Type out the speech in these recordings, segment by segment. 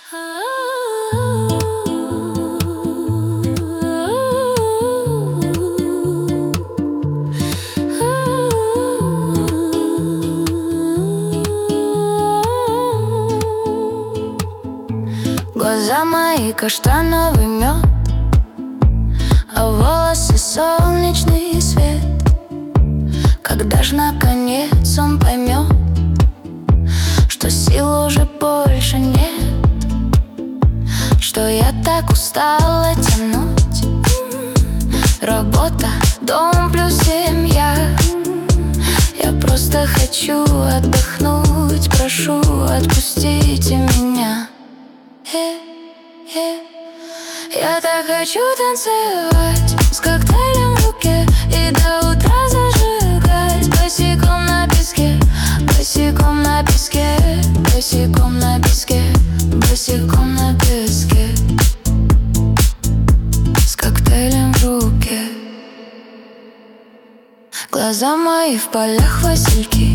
Глаза мои каштановый мед, а волосы солнечный свет. Когда ж наконец он поймет, что сил уже больше нет, что я так устала тянуть. Работа, дом плюс семья. Я просто хочу отдохнуть, прошу, отпустите меня. Я так хочу танцевать с коктейлем в руке и до утра зажигать. Босиком на песке, босиком на песке, босиком на песке, босиком на песке, с коктейлем в руке. Глаза мои в полях васильки,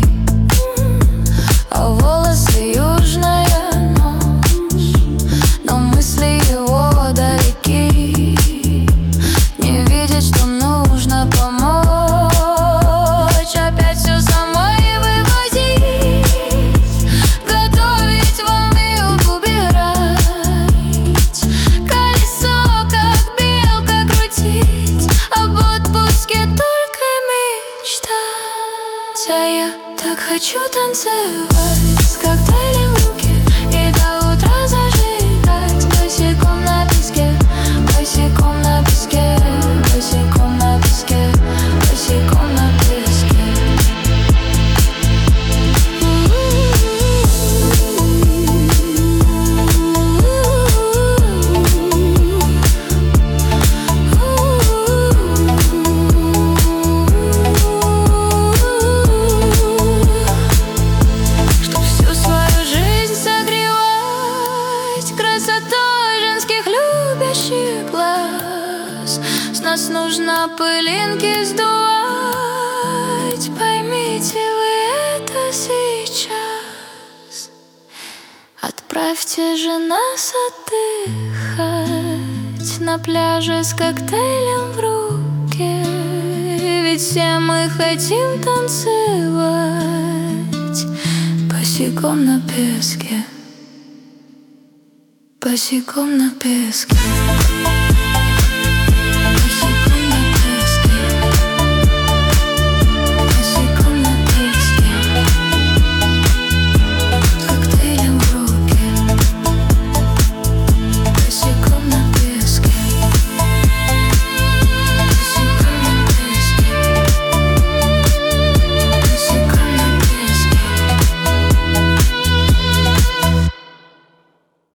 а волосы южная ночь. Но мысли его далеки, не видит, что нужно помочь. Опять все самой вывозить, готовить, волны убирать, колесо, как белка, крутить, об отпуске только мечтать. А я так хочу танцевать с коктейлем в руке и до утра зажигать. Босиком на песке, босиком на песке, босиком на песке, босиком на песке. Чтоб всю свою жизнь согревать красотой женских любящих глаз, с нас нужно пылинки сдувать. Поймите вы это сейчас. Отправьте же нас отдыхать на пляже с коктейлем в руке, ведь все мы хотим танцевать босиком на песке, босиком на песке.